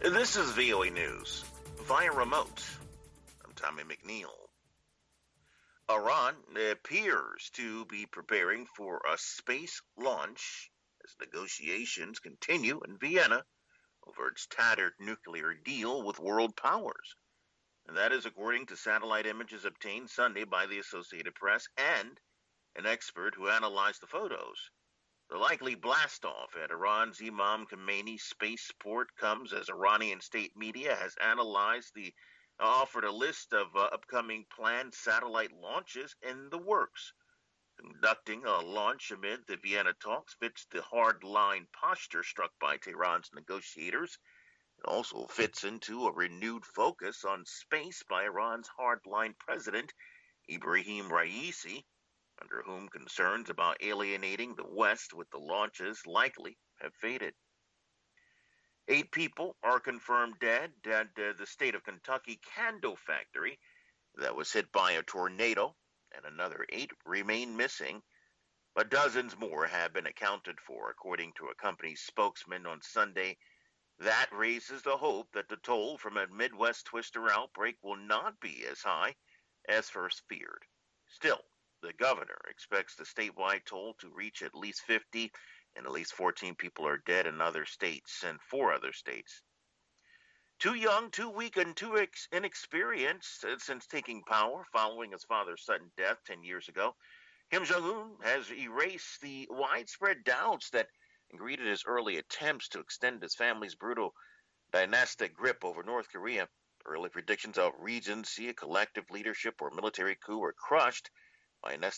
This is VOA News via remote. I'm Tommy McNeil. Iran appears to be preparing for a space launch as negotiations continue in Vienna over its tattered nuclear deal with world powers. And that is according to satellite images obtained Sunday by the Associated Press and an expert who analyzed the photos. The likely blast-off at Iran's Imam Khomeini spaceport comes as Iranian state media has offered a list of upcoming planned satellite launches in the works. Conducting a launch amid the Vienna talks fits the hard-line posture struck by Tehran's negotiators. It also fits into a renewed focus on space by Iran's hard-line president, Ibrahim Raisi, under whom concerns about alienating the West with the launches likely have faded. 8 people are confirmed dead at the state of Kentucky Candle factory that was hit by a tornado, and another 8 remain missing, but dozens more have been accounted for, according to a company spokesman on Sunday. That raises the hope that the toll from a Midwest twister outbreak will not be as high as first feared. Still, the governor expects the statewide toll to reach at least 50, and at least 14 people are dead in other states and 4 other states. Too young, too weak, and too inexperienced since taking power following his father's sudden death 10 years ago, Kim Jong-un has erased the widespread doubts that greeted his early attempts to extend his family's brutal dynastic grip over North Korea. Early predictions of regency, a collective leadership, or military coup were crushed by an